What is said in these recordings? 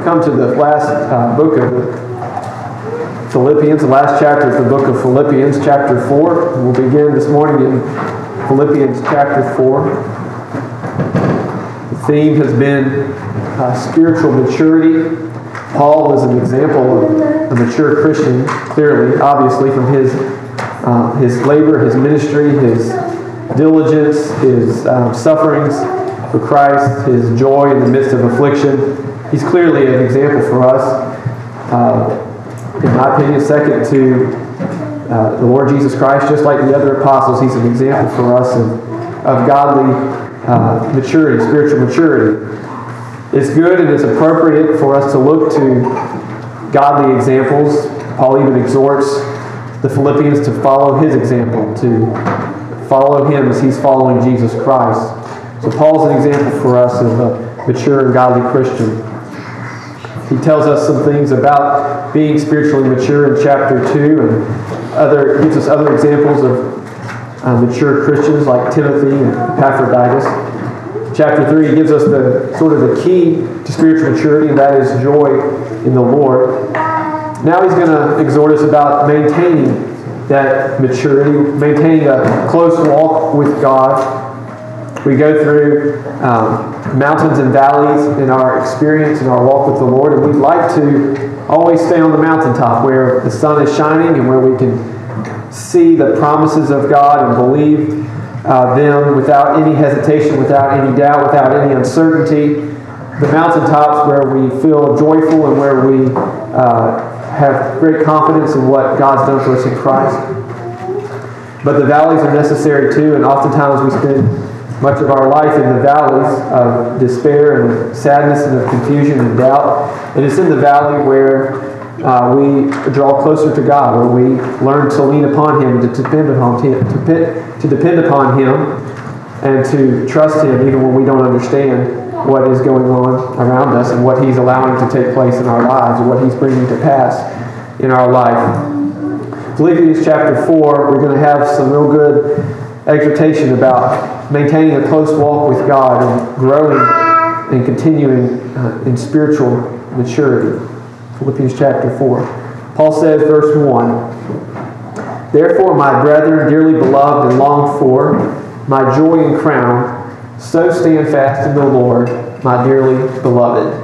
come to the last book of Philippians, the last chapter of the book of Philippians, chapter 4. We'll begin this morning in Philippians chapter 4. The theme has been spiritual maturity. Paul was an example of a mature Christian, clearly, obviously, from his labor, his ministry, his diligence, his sufferings for Christ, his joy in the midst of affliction. He's clearly an example for us. In my opinion, second to the Lord Jesus Christ, just like the other apostles, he's an example for us of godly maturity, spiritual maturity. It's good and it's appropriate for us to look to godly examples. Paul even exhorts the Philippians to follow his example, to follow him as he's following Jesus Christ. So Paul's an example for us of a mature and godly Christian. He tells us some things about being spiritually mature in chapter 2, and gives us other examples of mature Christians like Timothy and Epaphroditus. Chapter 3 gives us the key to spiritual maturity, and that is joy in the Lord. Now he's going to exhort us about maintaining that maturity, maintaining a close walk with God. We go through mountains and valleys in our experience, in our walk with the Lord, and we'd like to always stay on the mountaintop where the sun is shining and where we can see the promises of God and believe them without any hesitation, without any doubt, without any uncertainty. The mountaintops where we feel joyful and where we have great confidence in what God's done for us in Christ. But the valleys are necessary too, and oftentimes we spend much of our life in the valleys of despair and of sadness and of confusion and doubt. And it's in the valley where we draw closer to God, where we learn to lean upon Him, to depend upon Him, and to trust Him even when we don't understand what is going on around us and what He's allowing to take place in our lives and what He's bringing to pass in our life. Philippians chapter 4, we're going to have some real good exhortation about maintaining a close walk with God and growing and continuing in spiritual maturity. Philippians chapter 4. Paul says, verse 1, "Therefore, my brethren, dearly beloved and longed for, my joy and crown, so stand fast in the Lord, my dearly beloved."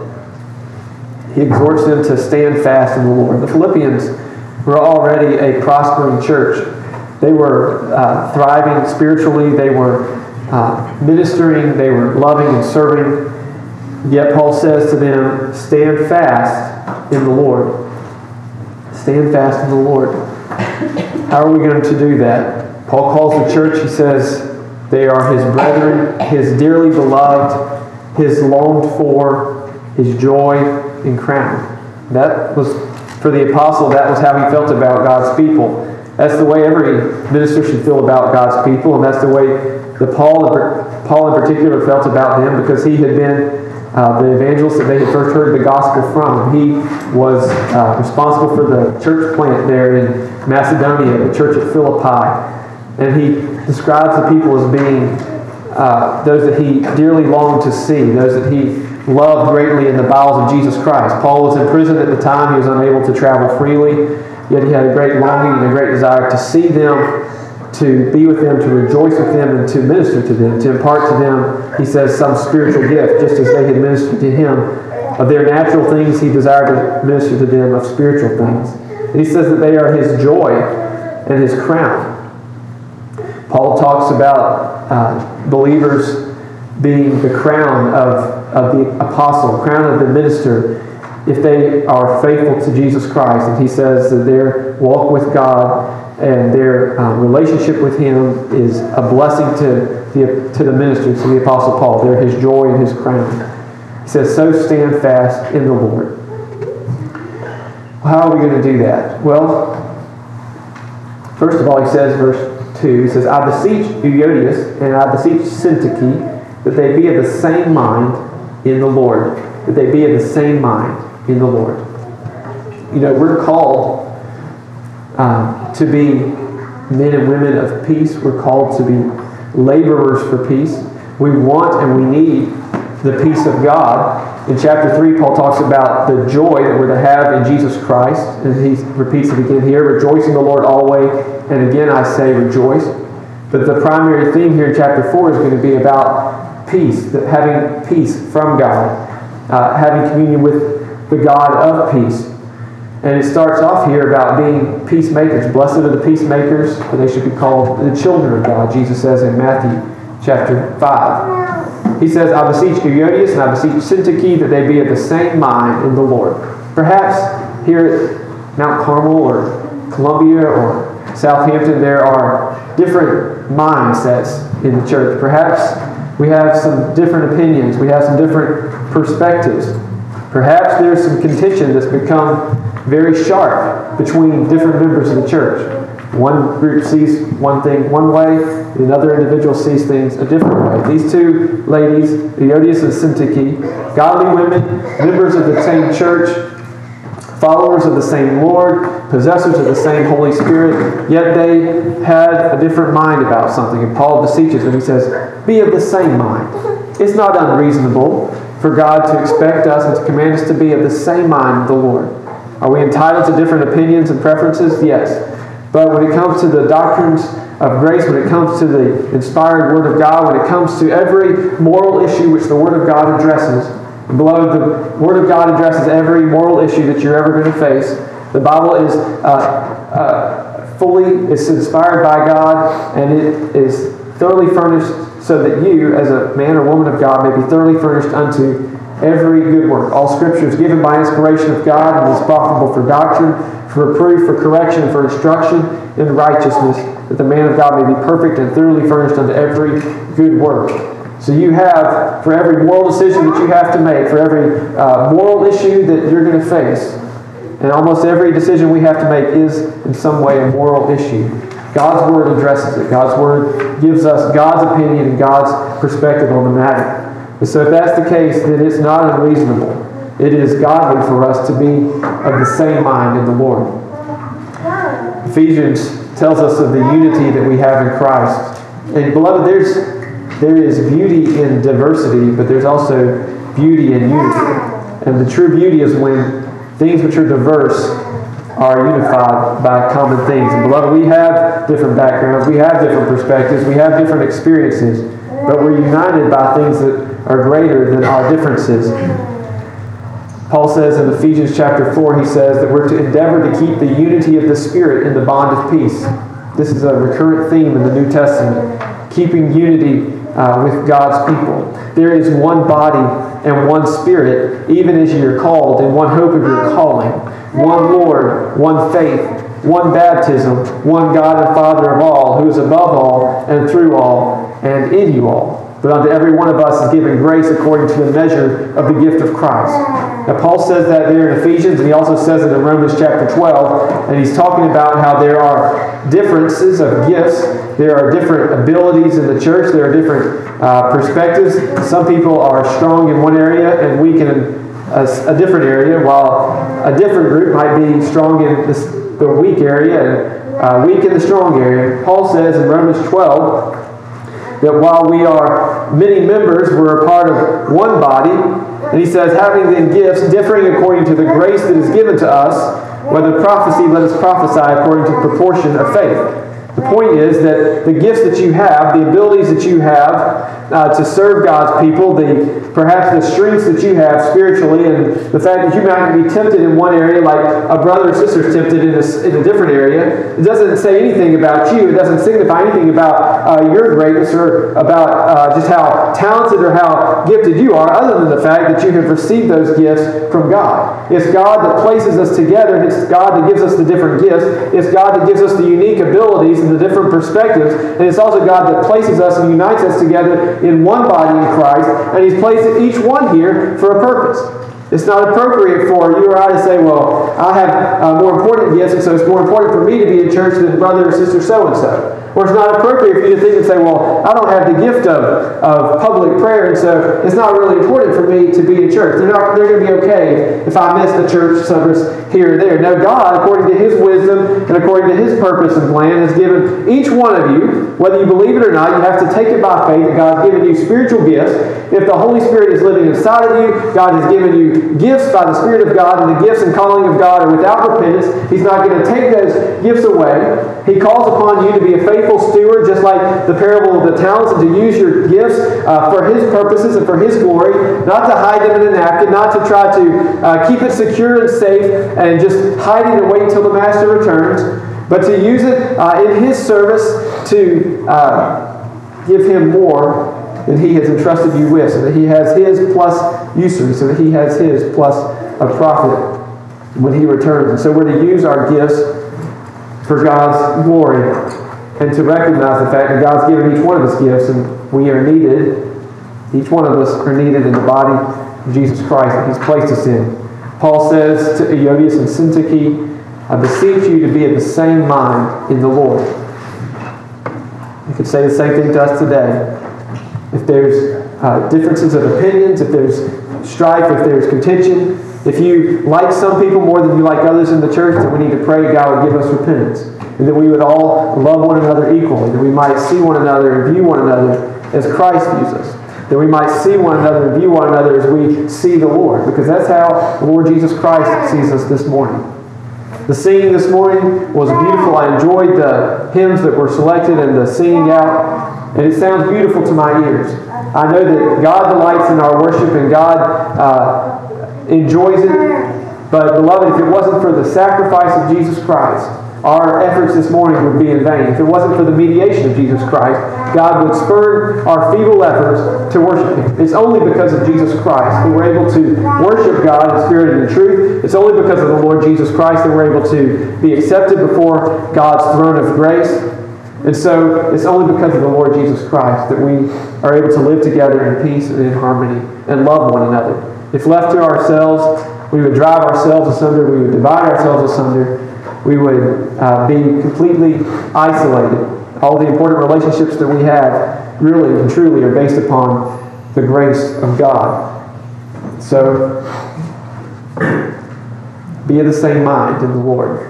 He exhorts them to stand fast in the Lord. The Philippians were already a prospering church. They were thriving spiritually. They were ministering. They were loving and serving. Yet Paul says to them, stand fast in the Lord. Stand fast in the Lord. How are we going to do that? Paul calls the church, he says, they are his brethren, his dearly beloved, his longed for, his joy and crown. That was, for the apostle, that was how he felt about God's people. That's the way every minister should feel about God's people, and that's the way that Paul in particular felt about them, because he had been the evangelist that they had first heard the gospel from. He was responsible for the church plant there in Macedonia, the church at Philippi. And he describes the people as being those that he dearly longed to see, those that he loved greatly in the bowels of Jesus Christ. Paul was in prison at the time. He was unable to travel freely, yet he had a great longing and a great desire to see them, to be with them, to rejoice with them, and to minister to them, to impart to them, he says, some spiritual gift, just as they had ministered to him. Of their natural things, he desired to minister to them of spiritual things. And he says that they are his joy and his crown. Paul talks about believers being the crown of the apostle, crown of the minister, if they are faithful to Jesus Christ. And he says that their walk with God and their relationship with Him is a blessing to the minister, to the Apostle Paul. They're his joy and his crown. He says, so stand fast in the Lord. How are we going to do that? Well, first of all, he says, verse 2, he says, I beseech Euodias and I beseech Syntyche that they be of the same mind in the Lord. That they be of the same mind in the Lord. You know, we're called to be men and women of peace. We're called to be laborers for peace. We want and we need the peace of God In chapter 3, Paul talks about the joy that we're to have in Jesus Christ. And he repeats it again here, rejoice in the Lord always. And again, I say rejoice. But the primary theme here in chapter 4 is going to be about peace, having peace from God, having communion with the God of peace. And it starts off here about being peacemakers. Blessed are the peacemakers, for they should be called the children of God, Jesus says in Matthew chapter 5. He says, I beseech Euodias and I beseech Syntyche that they be of the same mind in the Lord. Perhaps here at Mount Carmel or Columbia or Southampton, there are different mindsets in the church. Perhaps we have some different opinions. We have some different perspectives. Perhaps there's some contention that's become very sharp between different members of the church. One group sees one thing one way, another individual sees things a different way. These two ladies, Euodias and Syntyche, godly women, members of the same church, followers of the same Lord, possessors of the same Holy Spirit, yet they had a different mind about something. And Paul beseeches them. He says, be of the same mind. It's not unreasonable for God to expect us and to command us to be of the same mind of the Lord. Are we entitled to different opinions and preferences? Yes. But when it comes to the doctrines of grace, when it comes to the inspired Word of God, when it comes to every moral issue which the Word of God addresses, and beloved, the Word of God addresses every moral issue that you're ever going to face. The Bible is it's inspired by God, and it is thoroughly furnished so that you, as a man or woman of God, may be thoroughly furnished unto every good work. All Scripture is given by inspiration of God and is profitable for doctrine, for reproof, for correction, and for instruction in righteousness, that the man of God may be perfect and thoroughly furnished unto every good work. So you have, for every moral decision that you have to make, for every moral issue that you're going to face, and almost every decision we have to make is in some way a moral issue. God's Word addresses it. God's Word gives us God's opinion and God's perspective on the matter. And so if that's the case, then it's not unreasonable. It is godly for us to be of the same mind in the Lord. Ephesians tells us of the unity that we have in Christ. And beloved, there is beauty in diversity, but there's also beauty in unity. And the true beauty is when things which are diverse are unified by common things. And beloved, we have different backgrounds, we have different perspectives, we have different experiences, but we're united by things that are greater than our differences. Paul says in Ephesians chapter 4, he says that we're to endeavor to keep the unity of the Spirit in the bond of peace. This is a recurrent theme in the New Testament, keeping unity with God's people. There is one body and one Spirit, even as you are called, and one hope of your calling, one Lord, one faith, one baptism, one God and Father of all, who is above all and through all and in you all. But unto every one of us is given grace according to the measure of the gift of Christ. Now Paul says that there in Ephesians, and he also says it in Romans chapter 12, and he's talking about how there are differences of gifts. There are different abilities in the church. There are different perspectives. Some people are strong in one area and weak in a different area, while a different group might be strong in the weak area and weak in the strong area. Paul says in Romans 12, that while we are many members, we're a part of one body. And he says, having then gifts differing according to the grace that is given to us, whether prophecy, let us prophesy according to the proportion of faith. The point is that the gifts that you have, the abilities that you have to serve God's people, perhaps the strengths that you have spiritually, and the fact that you might be tempted in one area like a brother or sister is tempted in a different area, it doesn't say anything about you. It doesn't signify anything about your greatness or about just how talented or how gifted you are, other than the fact that you have received those gifts from God. It's God that places us together. It's God that gives us the different gifts. It's God that gives us the unique abilities and the different perspectives. And it's also God that places us and unites us together in one body in Christ. And He's placed each one here for a purpose. It's not appropriate for you or I to say, well, I have more important gifts, and so it's more important for me to be in church than brother or sister so-and-so. Or it's not appropriate for you to think and say, well, I don't have the gift of public prayer, and so it's not really important for me to be in church. They're going to be okay if I miss the church service here or there. No, God, according to His wisdom and according to His purpose and plan, has given each one of you, whether you believe it or not, you have to take it by faith that God's given you spiritual gifts. If the Holy Spirit is living inside of you, God has given you gifts by the Spirit of God, and the gifts and calling of God are without repentance. He's not going to take those gifts away. He calls upon you to be a faithful steward, just like the parable of the talents, and to use your gifts for His purposes and for His glory, not to hide them in a napkin, not to try to keep it secure and safe and just hide it and wait until the Master returns, but to use it in His service to give Him more than He has entrusted you with, so that He has His plus usury, so that He has His plus a profit when He returns. And so we're to use our gifts for God's glory and to recognize the fact that God's given each one of us gifts, and we are needed. Each one of us are needed in the body of Jesus Christ that He's placed us in. Paul says to Euodias and Syntyche, I beseech you to be of the same mind in the Lord. You could say the same thing to us today. If there's differences of opinions, if there's strife, if there's contention, if you like some people more than you like others in the church, then we need to pray God would give us repentance, and that we would all love one another equally, that we might see one another and view one another as Christ views us, that we might see one another and view one another as we see the Lord, because that's how the Lord Jesus Christ sees us this morning. The singing this morning was beautiful. I enjoyed the hymns that were selected and the singing out, and it sounds beautiful to my ears. I know that God delights in our worship, and God enjoys it. But beloved, if it wasn't for the sacrifice of Jesus Christ, our efforts this morning would be in vain. If it wasn't for the mediation of Jesus Christ, God would spurn our feeble efforts to worship Him. It's only because of Jesus Christ that we're able to worship God in spirit and in truth. It's only because of the Lord Jesus Christ that we're able to be accepted before God's throne of grace. And so it's only because of the Lord Jesus Christ that we are able to live together in peace and in harmony and love one another. If left to ourselves, we would drive ourselves asunder, we would divide ourselves asunder, we would be completely isolated. All the important relationships that we have really and truly are based upon the grace of God. So, be of the same mind in the Lord.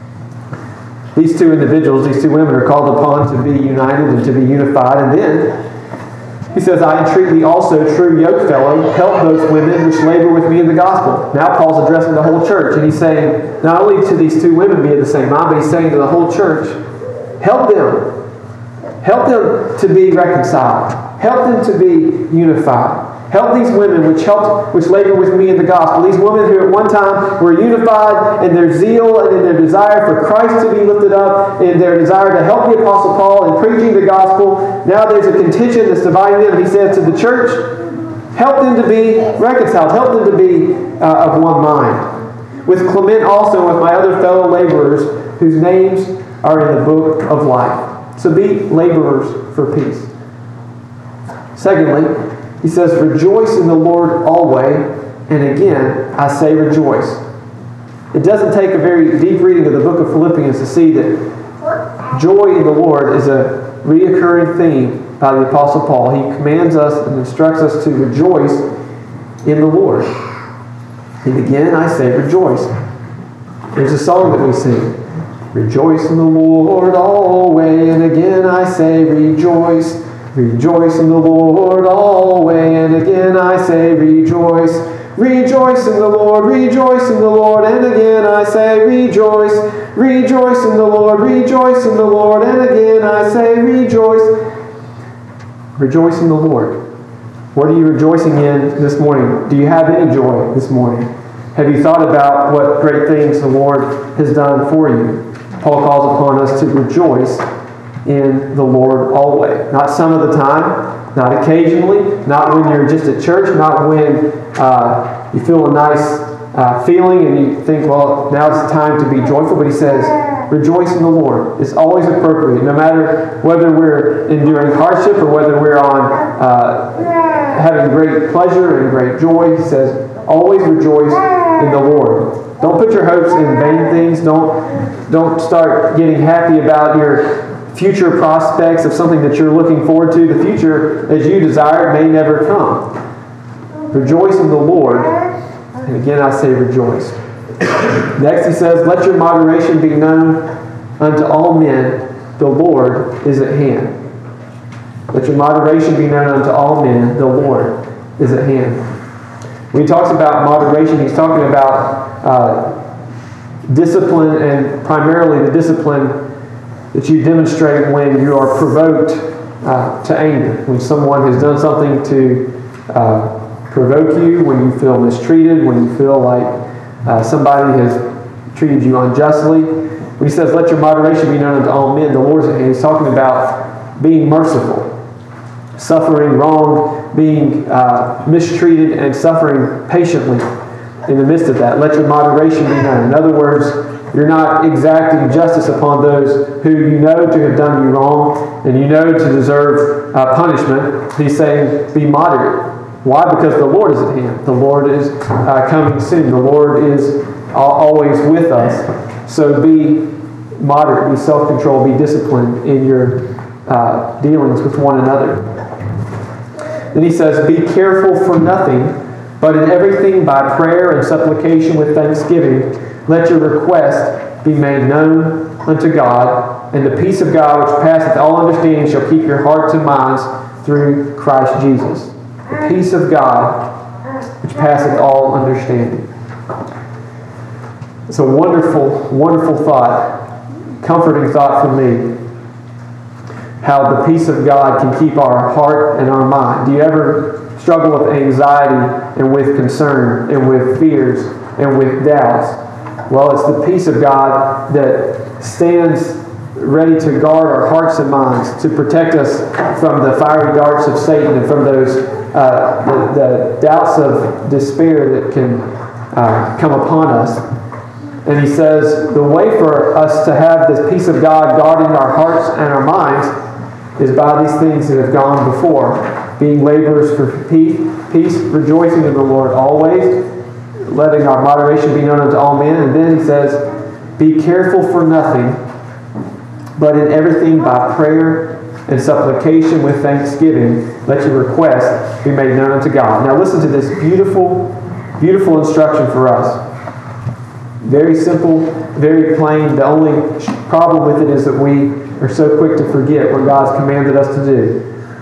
These two individuals, these two women, are called upon to be united and to be unified. And then he says, I entreat thee also, true yokefellow, help those women which labor with me in the gospel. Now Paul's addressing the whole church, and he's saying, not only to these two women be of the same mind, but he's saying to the whole church, help them. Help them to be reconciled. Help them to be unified. Help these women which labor with me in the gospel. These women who at one time were unified in their zeal and in their desire for Christ to be lifted up, in their desire to help the Apostle Paul in preaching the gospel. Now there's a contention that's dividing them. He says to the church, help them to be reconciled. Help them to be of one mind. With Clement also, with my other fellow laborers, whose names are in the book of life. So be laborers for peace. Secondly, he says, rejoice in the Lord always, and again, I say rejoice. It doesn't take a very deep reading of the book of Philippians to see that joy in the Lord is a reoccurring theme by the Apostle Paul. He commands us and instructs us to rejoice in the Lord. And again, I say rejoice. There's a song that we sing. Rejoice in the Lord always, and again I say rejoice. Rejoice in the Lord always, and again I say rejoice. Rejoice in the Lord, rejoice in the Lord, and again I say rejoice. Rejoice in the Lord, rejoice in the Lord, and again I say rejoice. Rejoice in the Lord. What are you rejoicing in this morning? Do you have any joy this morning? Have you thought about what great things the Lord has done for you? Paul calls upon us to rejoice in the Lord always. Not some of the time, not occasionally, not when you're just at church, not when you feel a nice feeling and you think, well, now's the time to be joyful. But he says, rejoice in the Lord. It's always appropriate, no matter whether we're enduring hardship or whether we're on having great pleasure and great joy. He says, always rejoice in the Lord. Don't put your hopes in vain things. Don't start getting happy about your future prospects of something that you're looking forward to. The future, as you desire, may never come. Rejoice in the Lord. And again, I say rejoice. Next he says, let your moderation be known unto all men. The Lord is at hand. Let your moderation be known unto all men. The Lord is at hand. When he talks about moderation, he's talking about discipline, and primarily the discipline that you demonstrate when you are provoked to anger. When someone has done something to provoke you, when you feel mistreated, when you feel like somebody has treated you unjustly. When he says, let your moderation be known unto all men, the Lord's at hand, he's talking about being merciful, suffering wrong, being mistreated, and suffering patiently in the midst of that. Let your moderation be known. In other words, you're not exacting justice upon those who you know to have done you wrong and you know to deserve punishment. He's saying, be moderate. Why? Because the Lord is at hand. The Lord is coming soon. The Lord is always with us. So be moderate, be self-controlled, be disciplined in your dealings with one another. Then he says, be careful for nothing, but in everything by prayer and supplication with thanksgiving, let your request be made known unto God, and the peace of God which passeth all understanding shall keep your hearts and minds through Christ Jesus. The peace of God which passeth all understanding. It's a wonderful, wonderful thought, comforting thought for me, how the peace of God can keep our heart and our mind. Do you ever struggle with anxiety and with concern and with fears and with doubts? Well, it's the peace of God that stands ready to guard our hearts and minds, to protect us from the fiery darts of Satan and from those the doubts of despair that can come upon us. And he says the way for us to have this peace of God guarding our hearts and our minds is by these things that have gone before. Being laborers for peace, rejoicing in the Lord always, letting our moderation be known unto all men. And then he says, be careful for nothing, but in everything by prayer and supplication with thanksgiving, let your request be made known unto God. Now listen to this beautiful, beautiful instruction for us. Very simple, very plain. The only problem with it is that we are so quick to forget what God's commanded us to do.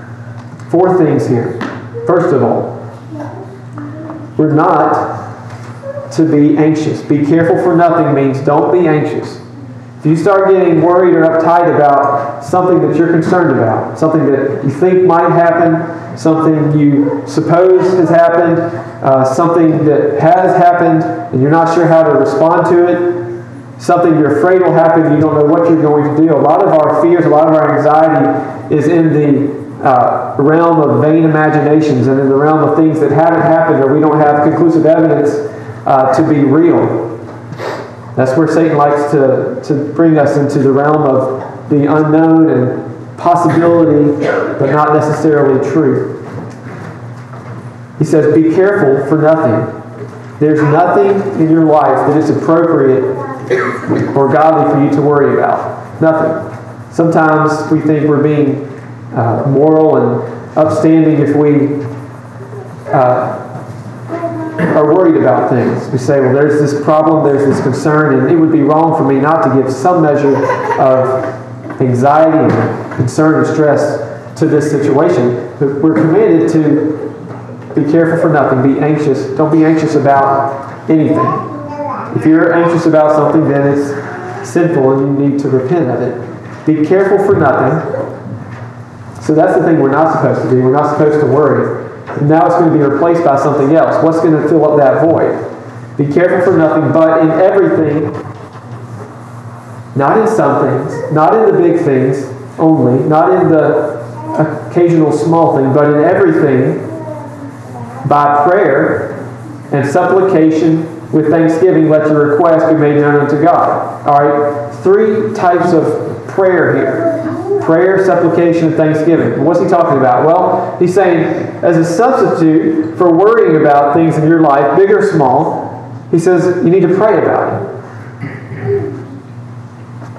4 things here. First of all, we're not to be anxious. Be careful for nothing means don't be anxious. If you start getting worried or uptight about something that you're concerned about, something that you think might happen, something you suppose has happened, something that has happened, and you're not sure how to respond to it, something you're afraid will happen, you don't know what you're going to do. A lot of our fears, a lot of our anxiety is in the realm of vain imaginations and in the realm of things that haven't happened or we don't have conclusive evidence to be real. That's where Satan likes to bring us into the realm of the unknown and possibility, but not necessarily truth. He says, be careful for nothing. There's nothing in your life that is appropriate or godly for you to worry about. Nothing. Sometimes we think we're being moral and upstanding if we are worried about things. We say, well, there's this problem, there's this concern, and it would be wrong for me not to give some measure of anxiety and concern and stress to this situation. But we're commanded to be careful for nothing. Be anxious. Don't be anxious about anything. If you're anxious about something, then it's sinful and you need to repent of it. Be careful for nothing. So that's the thing we're not supposed to do. We're not supposed to worry. And now it's going to be replaced by something else. What's going to fill up that void? Be careful for nothing, but in everything, not in some things, not in the big things only, not in the occasional small thing, but in everything, by prayer and supplication with thanksgiving, let your request be made known unto God. All right, 3 types of prayer here. Prayer, supplication, and thanksgiving. What's he talking about? Well, he's saying, as a substitute for worrying about things in your life, big or small, he says you need to pray about it.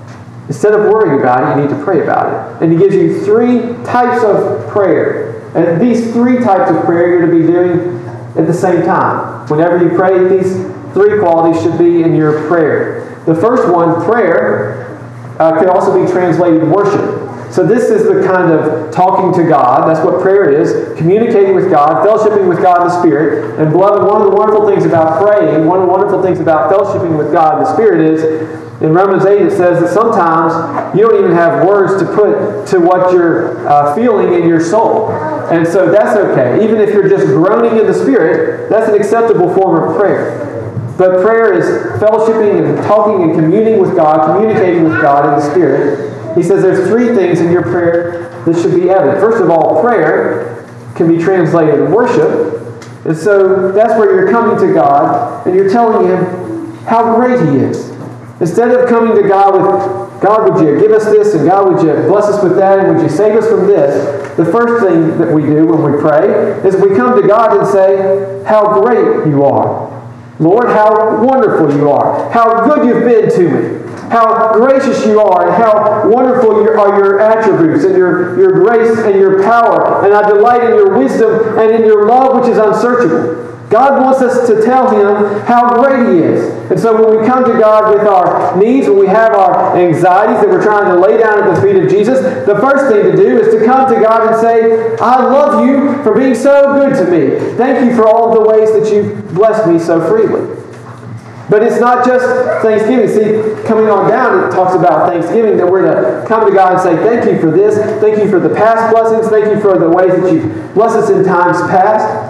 Instead of worrying about it, you need to pray about it. And he gives you 3 types of prayer. And these 3 types of prayer you're to be doing at the same time. Whenever you pray, these 3 qualities should be in your prayer. The first one, prayer, could also be translated worship. So this is the kind of talking to God. That's what prayer is. Communicating with God, fellowshipping with God in the Spirit. And beloved, one of the wonderful things about praying, one of the wonderful things about fellowshipping with God in the Spirit is, in Romans 8 it says that sometimes you don't even have words to put to what you're feeling in your soul. And so that's okay. Even if you're just groaning in the Spirit, that's an acceptable form of prayer. But prayer is fellowshipping and talking and communing with God, communicating with God in the Spirit. He says there's 3 things in your prayer that should be evident. First of all, prayer can be translated worship. And so that's where you're coming to God and you're telling Him how great He is. Instead of coming to God with, God, would you give us this? And God, would you bless us with that? And would you save us from this? The first thing that we do when we pray is we come to God and say, how great you are. Lord, how wonderful you are. How good you've been to me. How gracious you are, and how wonderful are your attributes, and your grace and your power. And I delight in your wisdom and in your love, which is unsearchable. God wants us to tell Him how great He is. And so when we come to God with our needs, when we have our anxieties that we're trying to lay down at the feet of Jesus, the first thing to do is to come to God and say, I love you for being so good to me. Thank you for all the ways that you've blessed me so freely. But it's not just Thanksgiving. See, coming on down, it talks about Thanksgiving, that we're to come to God and say, thank you for this. Thank you for the past blessings. Thank you for the ways that you've blessed us in times past.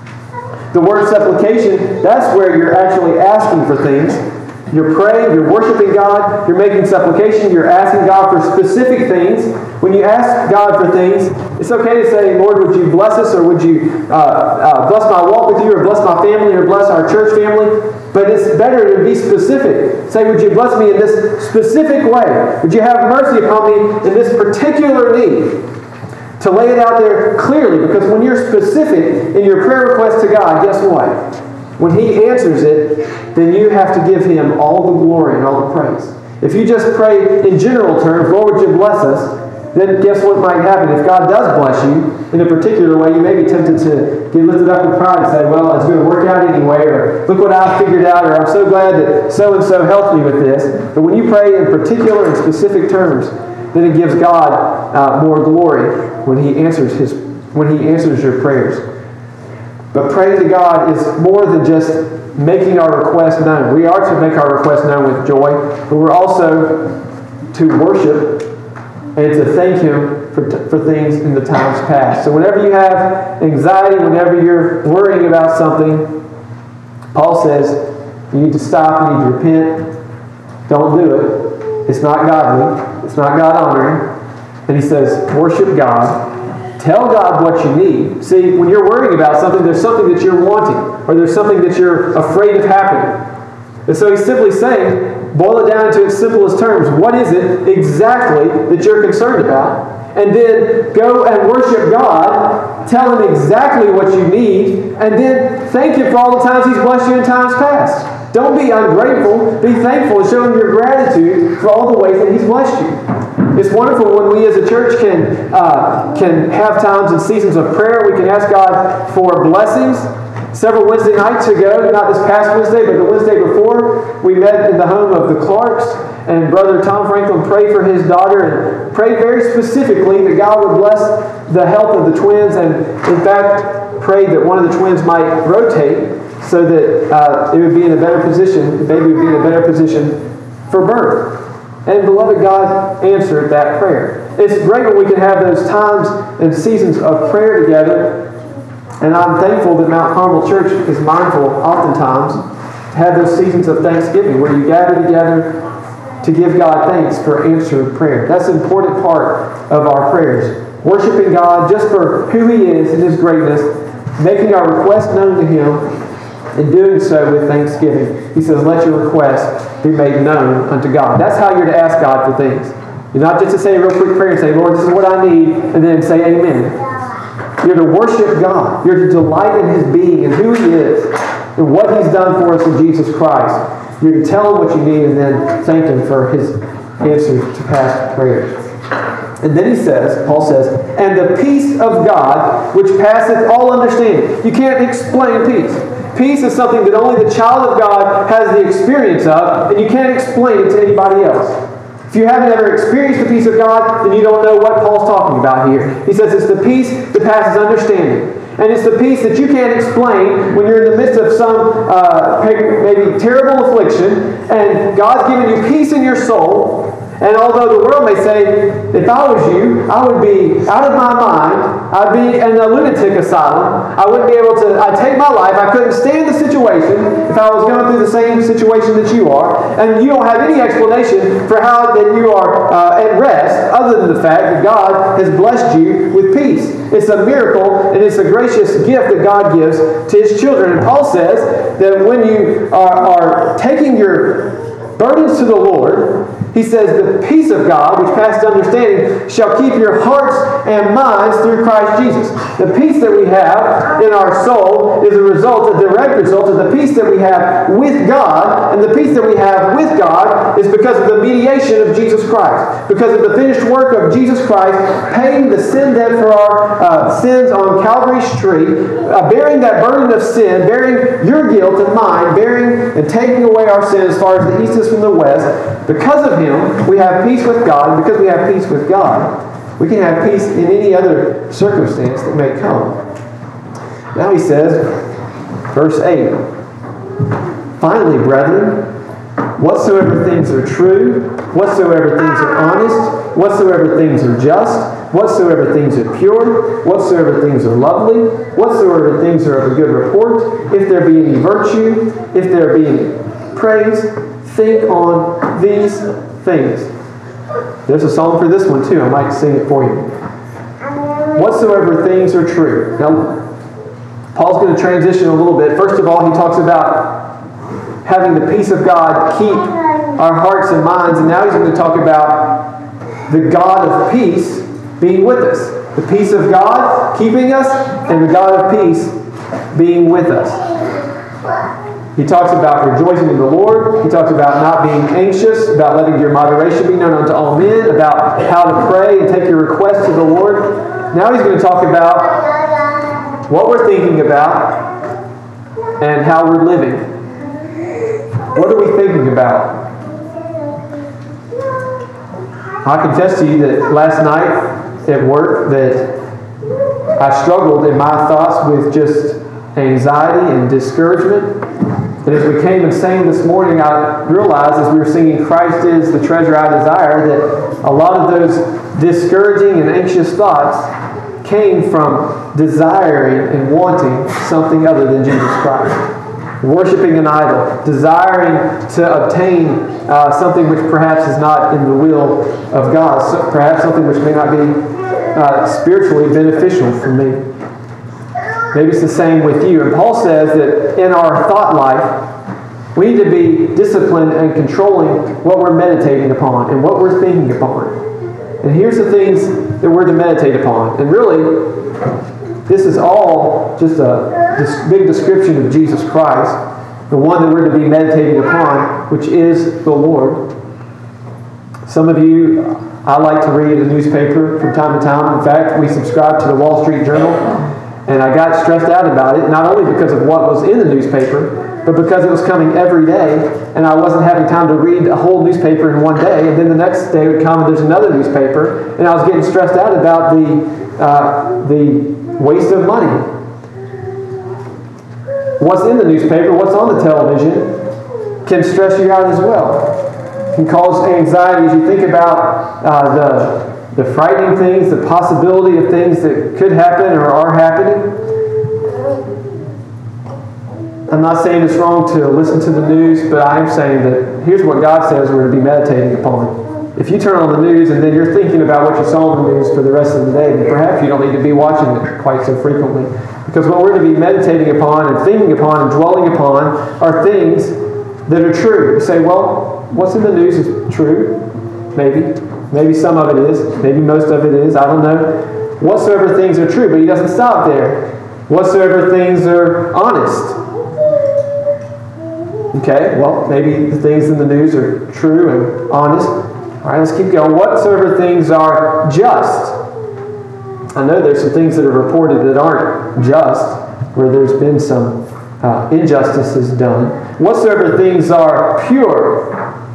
The word supplication, that's where you're actually asking for things. You're praying, you're worshiping God, you're making supplication, you're asking God for specific things. When you ask God for things, it's okay to say, Lord, would you bless us, or would you bless my walk with you, or bless my family, or bless our church family? But it's better to be specific. Say, would you bless me in this specific way? Would you have mercy upon me in this particular need? To lay it out there clearly, because when you're specific in your prayer request to God, guess what? When He answers it, then you have to give Him all the glory and all the praise. If you just pray in general terms, Lord, would you bless us? Then guess what might happen? If God does bless you in a particular way, you may be tempted to get lifted up in pride and say, well, it's going to work out anyway, or look what I figured out, or I'm so glad that so-and-so helped me with this. But when you pray in particular and specific terms, then it gives God more glory when He answers your prayers. But praying to God is more than just making our request known. We are to make our request known with joy, but we're also to worship and to thank Him for things in the times past. So whenever you have anxiety, whenever you're worrying about something, Paul says you need to stop, you need to repent. Don't do it. It's not godly. It's not God-honoring. And he says, worship God. Tell God what you need. See, when you're worrying about something, there's something that you're wanting, or there's something that you're afraid of happening. And so he's simply saying, boil it down into its simplest terms. What is it exactly that you're concerned about? And then go and worship God. Tell Him exactly what you need. And then thank Him for all the times He's blessed you in times past. Don't be ungrateful. Be thankful and show Him your gratitude for all the ways that He's blessed you. It's wonderful when we as a church can have times and seasons of prayer. We can ask God for blessings. Several Wednesday nights ago, not this past Wednesday, but the Wednesday before, we met in the home of the Clarks, and Brother Tom Franklin prayed for his daughter and prayed very specifically that God would bless the health of the twins, and in fact prayed that one of the twins might rotate so that it would be in a better position, the baby would be in a better position for birth. And beloved, God answered that prayer. It's great when we can have those times and seasons of prayer together. And I'm thankful that Mount Carmel Church is mindful oftentimes to have those seasons of thanksgiving where you gather together to give God thanks for answered prayer. That's an important part of our prayers. Worshiping God just for who He is and His greatness, making our request known to Him, and doing so with thanksgiving. He says, let your request be made known unto God. That's how you're to ask God for things. You're not just to say a real quick prayer and say, Lord, this is what I need, and then say amen. You're to worship God. You're to delight in His being and who He is and what He's done for us in Jesus Christ. You're to tell Him what you need and then thank Him for His answer to past prayers. And then Paul says, and the peace of God, which passeth all understanding. You can't explain peace. Peace is something that only the child of God has the experience of, and you can't explain it to anybody else. If you haven't ever experienced the peace of God, then you don't know what Paul's talking about here. He says it's the peace that passes understanding. And it's the peace that you can't explain when you're in the midst of some maybe terrible affliction, and God's given you peace in your soul. And although the world may say, if I was you, I would be out of my mind. I'd be in a lunatic asylum. I wouldn't be able to, I'd take my life. I couldn't stand the situation if I was going through the same situation that you are. And you don't have any explanation for how that you are at rest, other than the fact that God has blessed you with peace. It's a miracle, and it's a gracious gift that God gives to His children. And Paul says that when you are taking your burdens to the Lord, he says, the peace of God, which passes understanding, shall keep your hearts and minds through Christ Jesus. The peace that we have in our soul is a direct result of the peace that we have with God. And the peace that we have with God is because of the mediation of Jesus Christ. Because of the finished work of Jesus Christ, paying the sin debt for our sins on Calvary's tree, bearing that burden of sin, bearing your guilt and mine, bearing and taking away our sin as far as the east is from the west. Because of Him, we have peace with God. And because we have peace with God, we can have peace in any other circumstance that may come. Now he says, verse 8, finally, brethren, whatsoever things are true, whatsoever things are honest, whatsoever things are just, whatsoever things are pure, whatsoever things are lovely, whatsoever things are of a good report, if there be any virtue, if there be any praise, think on these things. There's a song for this one too. I might sing it for you. Whatsoever things are true. Now, Paul's going to transition a little bit. First of all, he talks about having the peace of God keep our hearts and minds. And now he's going to talk about the God of peace being with us. The peace of God keeping us, and the God of peace being with us. He talks about rejoicing in the Lord. He talks about not being anxious, about letting your moderation be known unto all men, about how to pray and take your requests to the Lord. Now he's going to talk about what we're thinking about and how we're living. What are we thinking about? I confess to you that last night at work that I struggled in my thoughts with just anxiety and discouragement. And as we came and sang this morning, I realized as we were singing Christ is the treasure I desire, that a lot of those discouraging and anxious thoughts came from desiring and wanting something other than Jesus Christ. Worshiping an idol, desiring to obtain something which perhaps is not in the will of God, so perhaps something which may not be spiritually beneficial for me. Maybe it's the same with you. And Paul says that in our thought life, we need to be disciplined and controlling what we're meditating upon and what we're thinking upon. And here's the things that we're to meditate upon. And really, this is all just this big description of Jesus Christ, the one that we're to be meditating upon, which is the Lord. Some of you, I like to read a newspaper from time to time. In fact, we subscribe to the Wall Street Journal. And I got stressed out about it, not only because of what was in the newspaper, but because it was coming every day, and I wasn't having time to read a whole newspaper in one day, and then the next day would come and there's another newspaper, and I was getting stressed out about the waste of money. What's in the newspaper, what's on the television, can stress you out as well. Can cause anxiety as you think about the frightening things, the possibility of things that could happen or are happening. I'm not saying it's wrong to listen to the news, but I am saying that here's what God says we're to be meditating upon. If you turn on the news and then you're thinking about what you saw on the news for the rest of the day, then perhaps you don't need to be watching it quite so frequently. Because what we're to be meditating upon and thinking upon and dwelling upon are things that are true. You say, well, what's in the news is true. Maybe. Maybe some of it is. Maybe most of it is. I don't know. Whatsoever things are true. But he doesn't stop there. Whatsoever things are honest. Okay, well, maybe the things in the news are true and honest. All right, let's keep going. Whatsoever things are just. I know there's some things that are reported that aren't just, where there's been some injustices done. Whatsoever things are pure.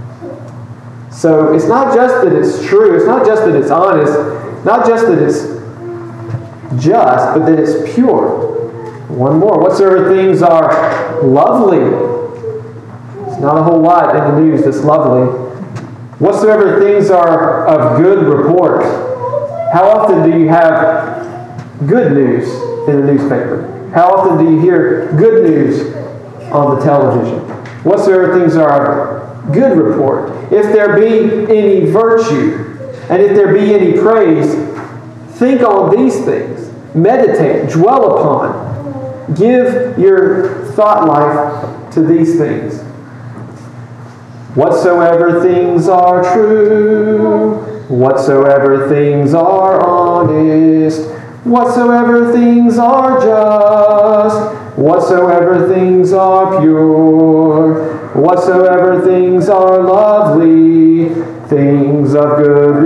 So it's not just that it's true, it's not just that it's honest, not just that it's just, but that it's pure. One more. Whatsoever things are lovely. There's not a whole lot in the news that's lovely. Whatsoever things are of good report. How often do you have good news in the newspaper? How often do you hear good news on the television? Whatsoever things are of good report. If there be any virtue, and if there be any praise, think on these things. Meditate, dwell upon. Give your thought life to these things. Whatsoever things are true, whatsoever things are honest, whatsoever things are just, whatsoever things are pure, whatsoever things are lovely, things of good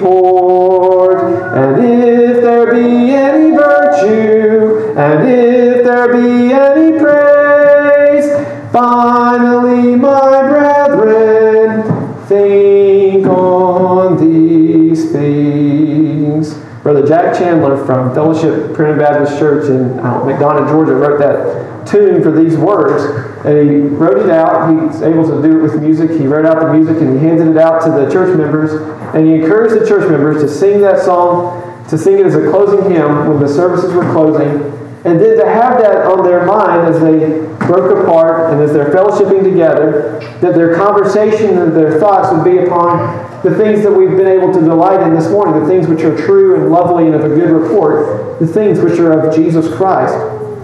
report, and if there be any virtue, and if there be any praise, finally, my brethren, think on these things. Brother Jack Chandler from Fellowship Primitive Baptist Church in McDonough, Georgia, wrote that tune for these words. And he wrote it out. He's able to do it with music. He wrote out the music and he handed it out to the church members. And he encouraged the church members to sing that song, to sing it as a closing hymn when the services were closing. And then to have that on their mind as they broke apart and as they're fellowshipping together, that their conversation and their thoughts would be upon the things that we've been able to delight in this morning, the things which are true and lovely and of a good report, the things which are of Jesus Christ.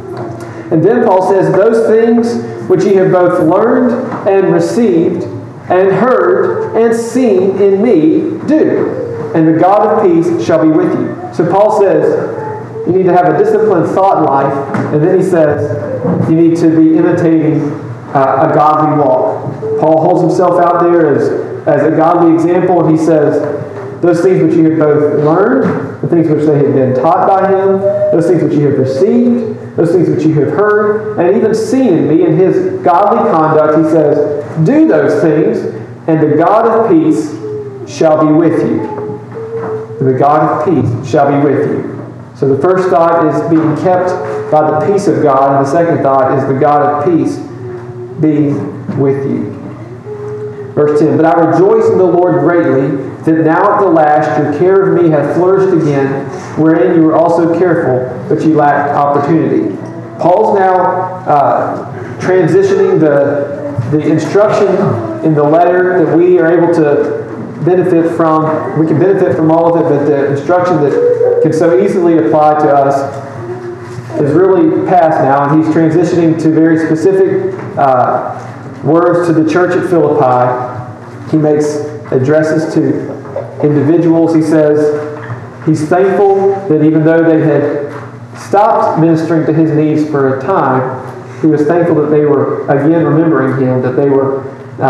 And then Paul says, those things which ye have both learned and received and heard and seen in me, do, and the God of peace shall be with you. So Paul says, you need to have a disciplined thought life, and then he says, you need to be imitating a godly walk. Paul holds himself out there as a godly example, and he says, those things which you have both learned, the things which they have been taught by him, those things which you have received, those things which you have heard, and even seen in me in his godly conduct, he says, do those things, and the God of peace shall be with you. And the God of peace shall be with you. So the first thought is being kept by the peace of God, and the second thought is the God of peace being with you. Verse 10, but I rejoice in the Lord greatly, that now at the last your care of me hath flourished again, wherein you were also careful, but you lacked opportunity. Paul's now transitioning the instruction in the letter that we are able to benefit from. We can benefit from all of it, but the instruction that can so easily apply to us is really past now, and he's transitioning to very specific words to the church at Philippi. He makes addresses to individuals. He says he's thankful that even though they had stopped ministering to his needs for a time, he was thankful that they were again remembering him, that they were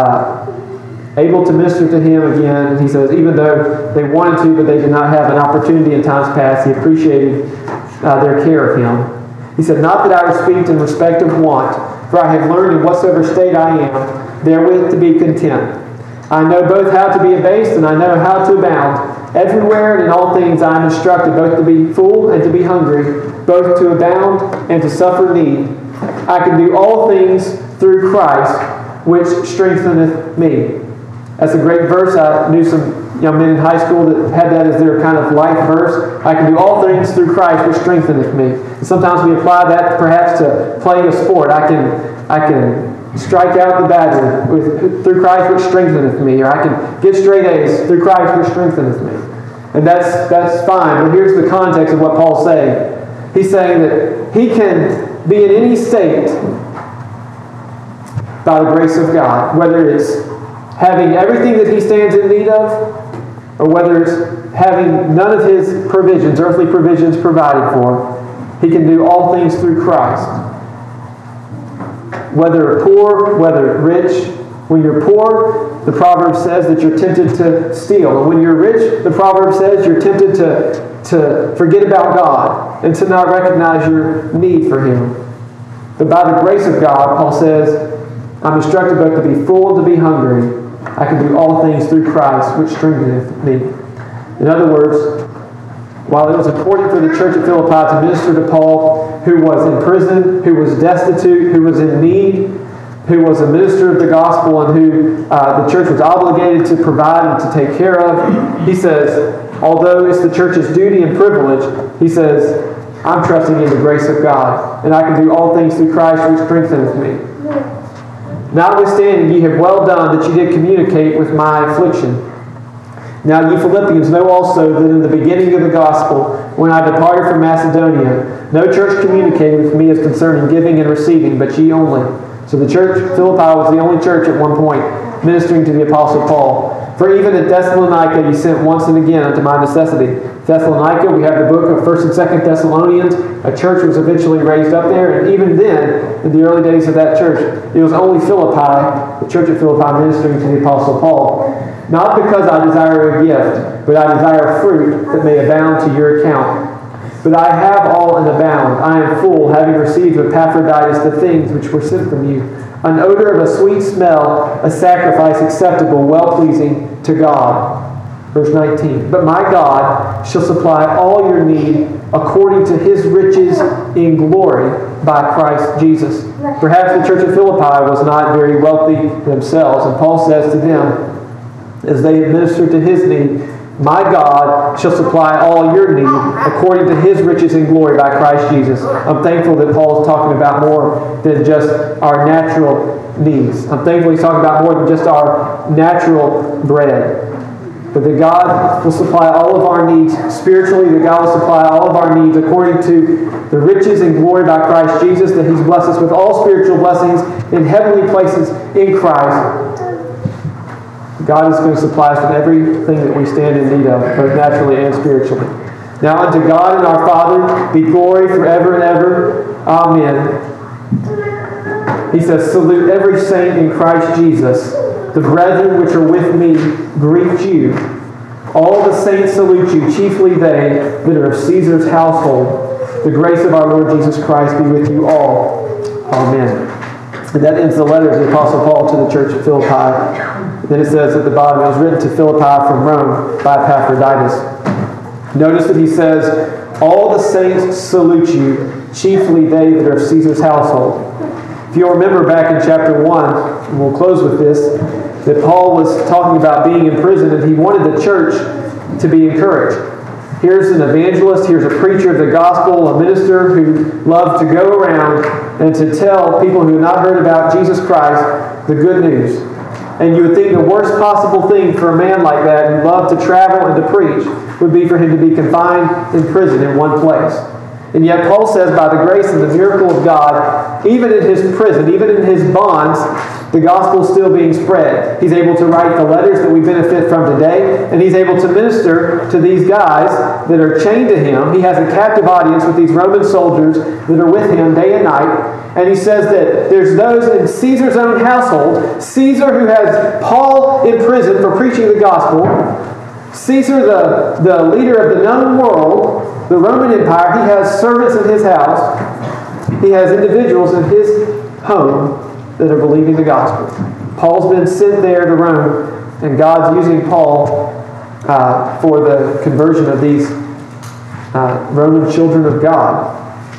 able to minister to him again. He says even though they wanted to, but they did not have an opportunity in times past, he appreciated their care of him. He said, not that I speak in respect of want, for I have learned in whatsoever state I am, therewith to be content. I know both how to be abased, and I know how to abound. Everywhere and in all things I am instructed both to be full and to be hungry, both to abound and to suffer need. I can do all things through Christ, which strengtheneth me. That's a great verse. I knew some young men in high school that had that as their kind of life verse. I can do all things through Christ, which strengtheneth me. And sometimes we apply that perhaps to playing a sport. I can strike out the badger through Christ, which strengtheneth me. Or I can get straight A's through Christ, which strengtheneth me. And that's fine. But here's the context of what Paul's saying. He's saying that he can be in any state by the grace of God, whether it's having everything that he stands in need of, or whether it's having none of his provisions, earthly provisions provided for. He can do all things through Christ. Whether poor, whether rich, When you're poor, the proverb says that you're tempted to steal. And when you're rich, the proverb says you're tempted to forget about God and to not recognize your need for Him. But by the grace of God, Paul says, I'm instructed both to be full and to be hungry. I can do all things through Christ, which strengtheneth me. In other words, while it was important for the church at Philippi to minister to Paul, who was in prison, who was destitute, who was in need, who was a minister of the gospel, and who the church was obligated to provide and to take care of, he says, although it's the church's duty and privilege, he says, I'm trusting in the grace of God, and I can do all things through Christ who strengtheneth me. Notwithstanding, ye have well done that ye did communicate with my affliction. Now ye Philippians know also that in the beginning of the gospel, when I departed from Macedonia, no church communicated with me as concerning giving and receiving, but ye only. So the church, Philippi, was the only church at one point ministering to the Apostle Paul. For even at Thessalonica ye sent once and again unto my necessity. Thessalonica, we have the book of 1st and 2nd Thessalonians. A church was eventually raised up there, and even then, in the early days of that church, it was only Philippi, the church of Philippi, ministering to the Apostle Paul. Not because I desire a gift, but I desire fruit that may abound to your account. But I have all and abound. I am full, having received of Epaphroditus the things which were sent from you, an odor of a sweet smell, a sacrifice acceptable, well-pleasing to God. Verse 19. But my God shall supply all your need according to His riches in glory by Christ Jesus. Perhaps the church of Philippi was not very wealthy themselves, and Paul says to them, as they administered to his need, my God shall supply all your need according to His riches in glory by Christ Jesus. I'm thankful that Paul is talking about more than just our natural needs. I'm thankful he's talking about more than just our natural bread. But that God will supply all of our needs spiritually, that God will supply all of our needs according to the riches and glory by Christ Jesus, that He's blessed us with all spiritual blessings in heavenly places in Christ. God is going to supply us with everything that we stand in need of, both naturally and spiritually. Now unto God and our Father be glory forever and ever. Amen. He says, salute every saint in Christ Jesus. The brethren which are with me greet you. All the saints salute you, chiefly they that are of Caesar's household. The grace of our Lord Jesus Christ be with you all. Amen. And that ends the letter of the Apostle Paul to the church at Philippi. Then it says at the bottom, it was written to Philippi from Rome by Epaphroditus. Notice that he says, all the saints salute you, chiefly they that are of Caesar's household. If you'll remember back in chapter 1, and we'll close with this, that Paul was talking about being in prison, and he wanted the church to be encouraged. Here's an evangelist, here's a preacher of the gospel, a minister who loved to go around and to tell people who have not heard about Jesus Christ the good news. And you would think the worst possible thing for a man like that who loved to travel and to preach would be for him to be confined in prison in one place. And yet Paul says by the grace and the miracle of God, even in his prison, even in his bonds, the gospel is still being spread. He's able to write the letters that we benefit from today, and he's able to minister to these guys that are chained to him. He has a captive audience with these Roman soldiers that are with him day and night. And he says that there's those in Caesar's own household, Caesar who has Paul in prison for preaching the gospel, Caesar the leader of the known world, the Roman Empire, he has servants in his house, he has individuals in his home that are believing the gospel. Paul's been sent there to Rome, and God's using Paul for the conversion of these Roman children of God.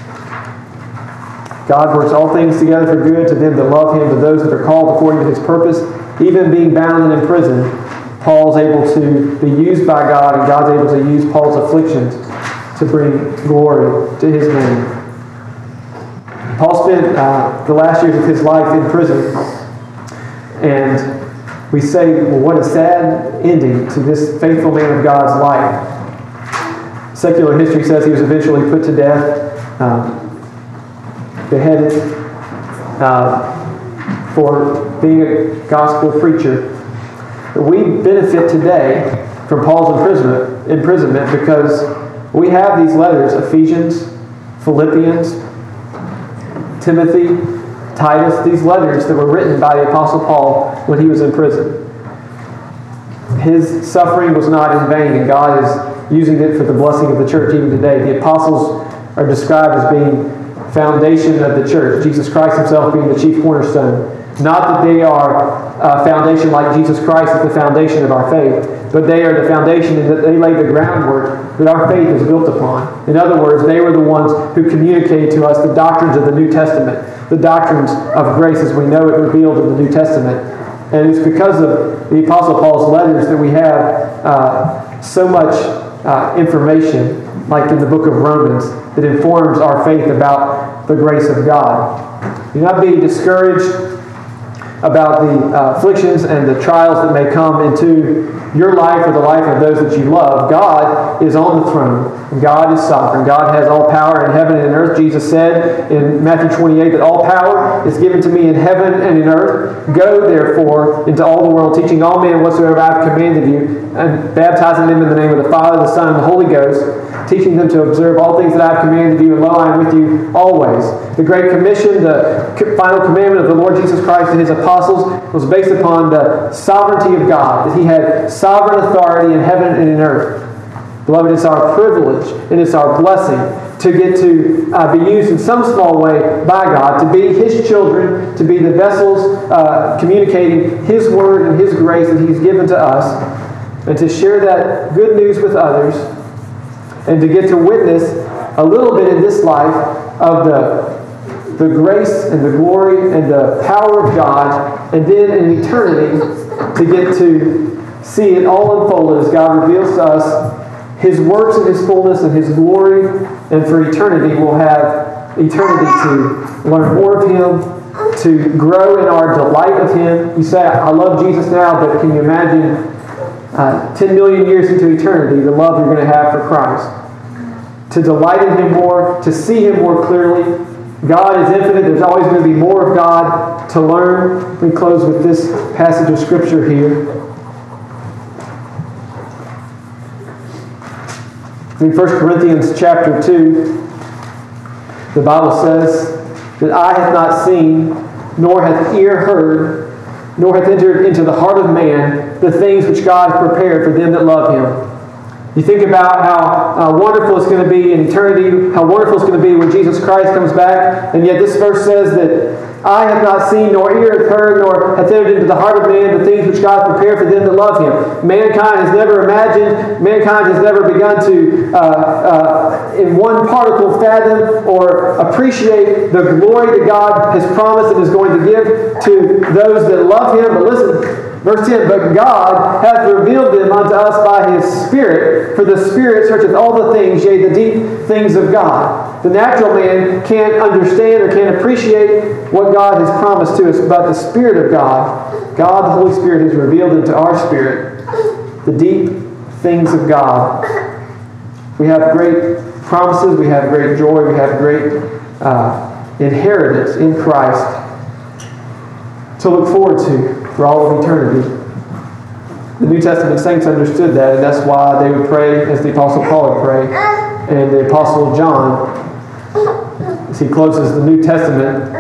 God works all things together for good to them that love Him, to those that are called according to His purpose. Even being bound and in prison, Paul's able to be used by God, and God's able to use Paul's afflictions to bring glory to His name. Paul spent the last years of his life in prison, and we say, well, what a sad ending to this faithful man of God's life. Secular history says he was eventually put to death, beheaded for being a gospel preacher. But we benefit today from Paul's imprisonment because we have these letters, Ephesians, Philippians, Timothy, Titus, these letters that were written by the Apostle Paul when he was in prison. His suffering was not in vain, and God is using it for the blessing of the church even today. The apostles are described as being foundation of the church, Jesus Christ himself being the chief cornerstone. Not that they are a foundation like Jesus Christ is the foundation of our faith, but they are the foundation in that they lay the groundwork that our faith is built upon. In other words, they were the ones who communicated to us the doctrines of the New Testament, the doctrines of grace as we know it revealed in the New Testament. And it's because of the Apostle Paul's letters that we have so much information, like in the book of Romans, that informs our faith about the grace of God. Do not be discouraged about the afflictions and the trials that may come into your life or the life of those that you love. God is on the throne, and God is sovereign. God has all power in heaven and in earth. Jesus said in Matthew 28 that all power is given to me in heaven and in earth. Go, therefore, into all the world, teaching all men whatsoever I have commanded you, and baptizing them in the name of the Father, the Son, and the Holy Ghost, teaching them to observe all things that I have commanded you, and lo, I am with you always. The Great Commission, the final commandment of the Lord Jesus Christ to His apostles, was based upon the sovereignty of God, that He had sovereign authority in heaven and in earth. Beloved, it's our privilege and it's our blessing to get to be used in some small way by God, to be His children, to be the vessels communicating His word and His grace that He's given to us, and to share that good news with others, and to get to witness a little bit in this life of the grace and the glory and the power of God, and then in eternity to get to see it all unfolded as God reveals to us His works and His fullness and His glory, and for eternity we'll have eternity to learn more of Him, to grow in our delight of Him. You say, I love Jesus now, but can you imagine 10 million years into eternity, the love you're going to have for Christ? To delight in Him more, to see Him more clearly. God is infinite. There's always going to be more of God to learn. We close with this passage of Scripture here. In 1 Corinthians chapter 2, the Bible says that eye hath not seen, nor hath ear heard, nor hath entered into the heart of man the things which God hath prepared for them that love Him. You think about how wonderful it's going to be in eternity, how wonderful it's going to be when Jesus Christ comes back, and yet this verse says that eye hath not seen, nor ear hath heard, nor hath entered into the heart of man the things which God prepared for them that love Him. Mankind has never imagined, mankind has never begun to, in one particle, fathom or appreciate the glory that God has promised and is going to give to those that love Him. But listen, verse 10, but God hath revealed them unto us by His Spirit, for the Spirit searcheth all the things, yea, the deep things of God. The natural man can't understand or can't appreciate what God has promised to us, but the Spirit of God, God the Holy Spirit, has revealed into our spirit the deep things of God. We have great promises, we have great joy, we have great inheritance in Christ to look forward to for all of eternity. The New Testament saints understood that, and that's why they would pray as the Apostle Paul would pray, and the Apostle John, as he closes the New Testament,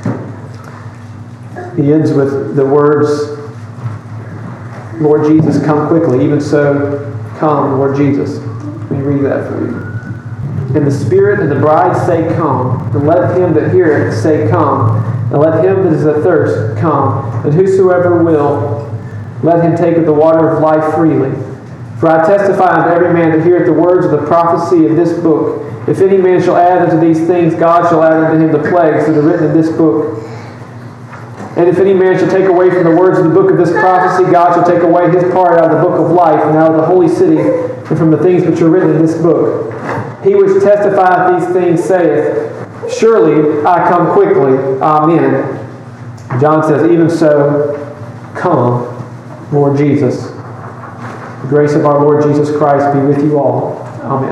he ends with the words, Lord Jesus, come quickly. Even so, come, Lord Jesus. Let me read that for you. And the Spirit and the bride say, come. And let him that heareth say, come. And let him that is athirst come. And whosoever will, let him take of the water of life freely. For I testify unto every man that heareth the words of the prophecy of this book. If any man shall add unto these things, God shall add unto him the plagues that are written in this book. And if any man shall take away from the words of the book of this prophecy, God shall take away his part out of the book of life, and out of the holy city, and from the things which are written in this book. He which testifieth these things saith, surely I come quickly. Amen. John says, even so, come, Lord Jesus. The grace of our Lord Jesus Christ be with you all. Amen.